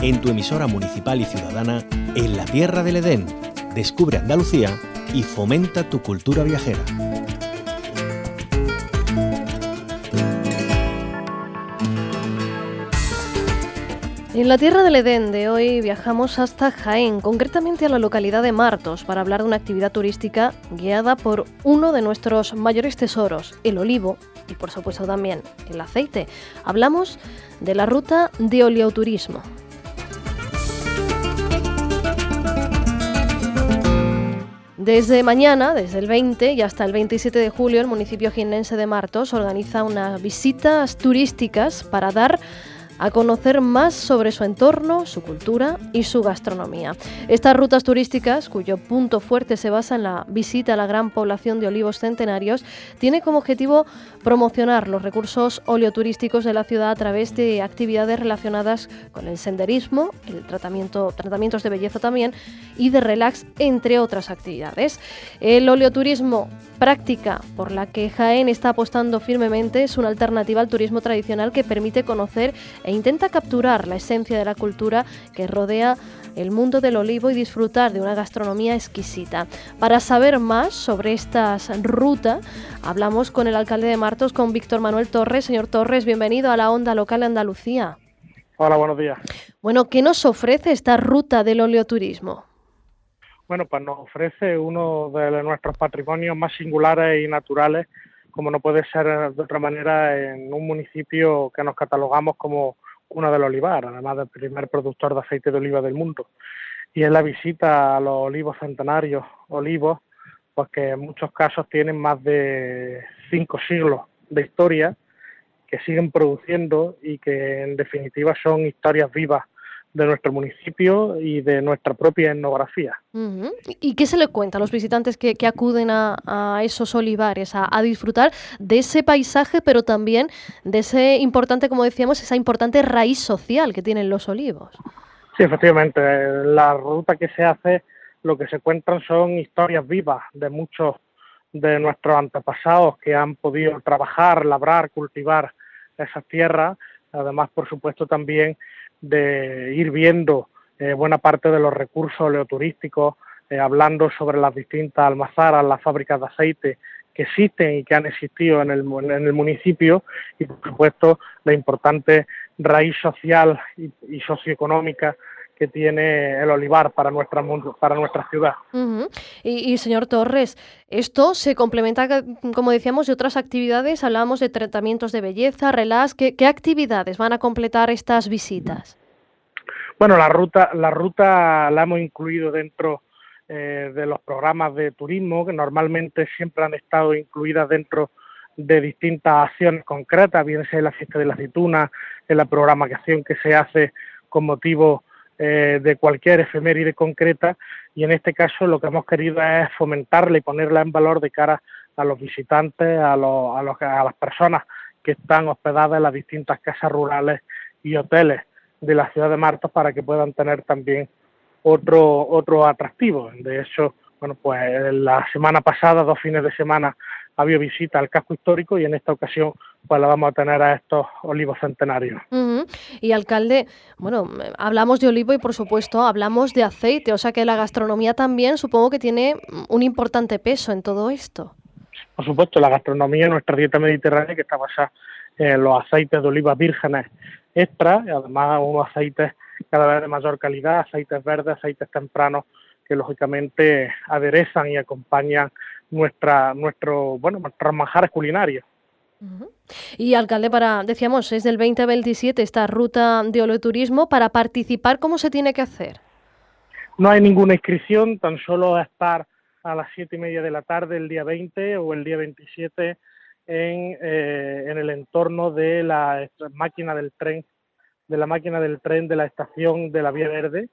en tu emisora municipal y ciudadana en la tierra del Edén. Descubre Andalucía y fomenta tu cultura viajera. En la tierra del Edén de hoy viajamos hasta Jaén, concretamente a la localidad de Martos, para hablar de una actividad turística guiada por uno de nuestros mayores tesoros, el olivo y por supuesto también el aceite. Hablamos de la ruta de oleoturismo. Desde mañana, desde el 20 y hasta el 27 de julio, el municipio jiennense de Martos organiza unas visitas turísticas para dar a conocer más sobre su entorno, su cultura y su gastronomía. Estas rutas turísticas, cuyo punto fuerte se basa en la visita a la gran población de olivos centenarios, tiene como objetivo promocionar los recursos oleoturísticos de la ciudad a través de actividades relacionadas con el senderismo, tratamientos de belleza también y de relax, entre otras actividades. El oleoturismo, práctica por la que Jaén está apostando firmemente, es una alternativa al turismo tradicional que permite conocer e intenta capturar la esencia de la cultura que rodea el mundo del olivo y disfrutar de una gastronomía exquisita. Para saber más sobre estas rutas, hablamos con el alcalde de Martos, con Víctor Manuel Torres. Señor Torres, bienvenido a la Onda Local de Andalucía. Hola, buenos días. Bueno, ¿qué nos ofrece esta ruta del oleoturismo? Bueno, pues nos ofrece uno de nuestros patrimonios más singulares y naturales, como no puede ser de otra manera, en un municipio que nos catalogamos como cuna del olivar, además del primer productor de aceite de oliva del mundo. Y es la visita a los olivos centenarios, olivos, pues que en muchos casos tienen más de 5 siglos de historia, que siguen produciendo y que en definitiva son historias vivas de nuestro municipio y de nuestra propia etnografía. Uh-huh. ¿Y qué se le cuenta a los visitantes que acuden a esos olivares, a disfrutar de ese paisaje, pero también de ese importante, como decíamos, esa importante raíz social que tienen los olivos? Sí, efectivamente, la ruta que se hace, lo que se cuentan son historias vivas de muchos de nuestros antepasados que han podido trabajar, labrar, cultivar esas tierras, además, por supuesto, también de ir viendo buena parte de los recursos oleoturísticos, hablando sobre las distintas almazaras, las fábricas de aceite que existen y que han existido en el municipio y, por supuesto, la importante raíz social y socioeconómica que tiene el olivar para nuestra ciudad. Uh-huh. Y señor Torres, esto se complementa, como decíamos, de otras actividades. Hablábamos de tratamientos de belleza, relax. ¿Qué actividades van a completar estas visitas? Bueno, la ruta la hemos incluido dentro de los programas de turismo, que normalmente siempre han estado incluidas dentro de distintas acciones concretas, bien sea en la fiesta de la aceituna, en la programación que se hace con motivo de cualquier efeméride concreta, y en este caso lo que hemos querido es fomentarla y ponerla en valor de cara a los visitantes, a las personas que están hospedadas en las distintas casas rurales y hoteles de la ciudad de Martos, para que puedan tener también otro atractivo. De hecho, bueno, pues la semana pasada, 2 fines de semana, había visita al casco histórico y en esta ocasión pues la vamos a tener a estos olivos centenarios. Uh-huh. Y alcalde, bueno, hablamos de olivo y por supuesto hablamos de aceite, o sea que la gastronomía también supongo que tiene un importante peso en todo esto. Por supuesto, la gastronomía, nuestra dieta mediterránea, que está basada en los aceites de oliva vírgenes extra, y además unos aceites cada vez de mayor calidad, aceites verdes, aceites tempranos, que lógicamente aderezan y acompañan nuestros manjares culinarios. Uh-huh. Y alcalde, decíamos, es del 20 al 27 esta ruta de oleoturismo. Para participar, ¿cómo se tiene que hacer? No hay ninguna inscripción, tan solo estar a las 7:30 de la tarde el día 20 o el día 27 en el entorno de la máquina del tren, de la estación de la Vía Verde,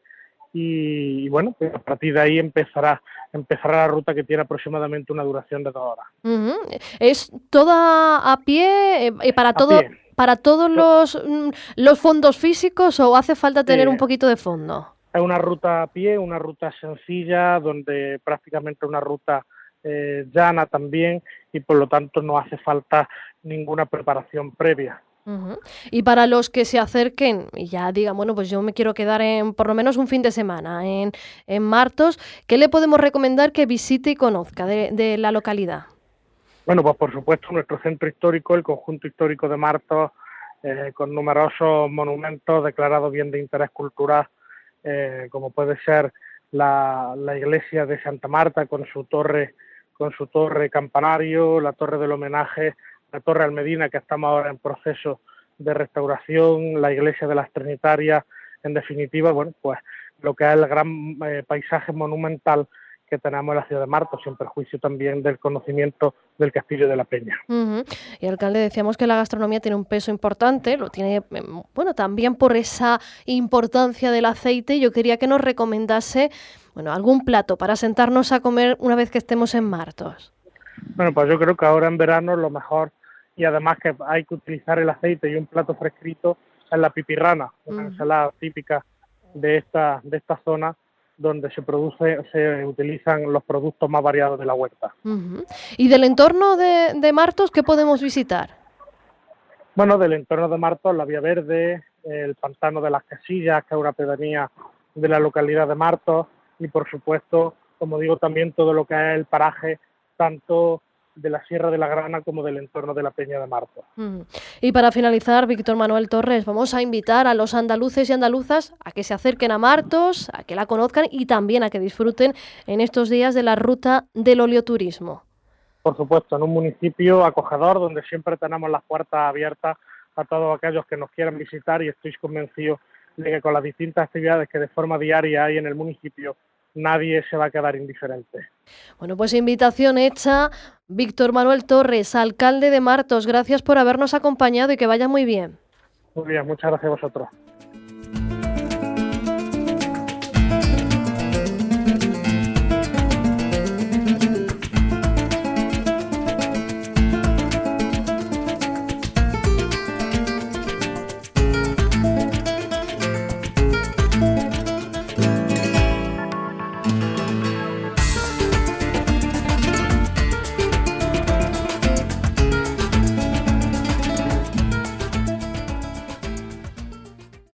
y bueno, pues a partir de ahí empezará la ruta, que tiene aproximadamente una duración de 2 horas. Uh-huh. ¿Es toda a pie para todos los fondos físicos, o hace falta tener un poquito de fondo? Es una ruta a pie, una ruta sencilla, donde prácticamente una ruta llana también, y por lo tanto no hace falta ninguna preparación previa. Ujú. Y para los que se acerquen y ya digan, bueno, pues yo me quiero quedar en por lo menos un fin de semana en Martos, ¿qué le podemos recomendar que visite y conozca de la localidad? Bueno, pues por supuesto nuestro centro histórico, el conjunto histórico de Martos, con numerosos monumentos declarados bien de interés cultural, como puede ser la iglesia de Santa Marta con su torre campanario, la torre del homenaje, la torre Almedina, que estamos ahora en proceso de restauración, la iglesia de las Trinitarias, en definitiva, bueno, pues lo que es el gran paisaje monumental que tenemos en la ciudad de Martos, sin perjuicio también del conocimiento del Castillo de la Peña. Ujú. Y alcalde, decíamos que la gastronomía tiene un peso importante, lo tiene, bueno, también por esa importancia del aceite. Yo quería que nos recomendase, bueno, algún plato para sentarnos a comer una vez que estemos en Martos. Bueno, pues yo creo que ahora en verano lo mejor, y además que hay que utilizar el aceite y un plato fresquito, es la pipirrana, una ensalada típica de esta zona, donde se utilizan los productos más variados de la huerta. Ujú. Y del entorno de Martos, ¿qué podemos visitar? Bueno, del entorno de Martos, la Vía Verde, el Pantano de las Casillas, que es una pedanía de la localidad de Martos, y por supuesto, como digo, también todo lo que es el paraje, tanto de la Sierra de la Grana como del entorno de la Peña de Martos. Y para finalizar, Víctor Manuel Torres, vamos a invitar a los andaluces y andaluzas a que se acerquen a Martos, a que la conozcan y también a que disfruten en estos días de la ruta del oleoturismo. Por supuesto, en un municipio acogedor donde siempre tenemos las puertas abiertas a todos aquellos que nos quieran visitar, y estoy convencido de que con las distintas actividades que de forma diaria hay en el municipio, nadie se va a quedar indiferente. Bueno, pues invitación hecha. Víctor Manuel Torres, alcalde de Martos, gracias por habernos acompañado y que vaya muy bien. Muy bien, muchas gracias a vosotros.